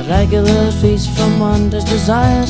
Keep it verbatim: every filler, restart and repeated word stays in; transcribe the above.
Like a little feast from one, there's desires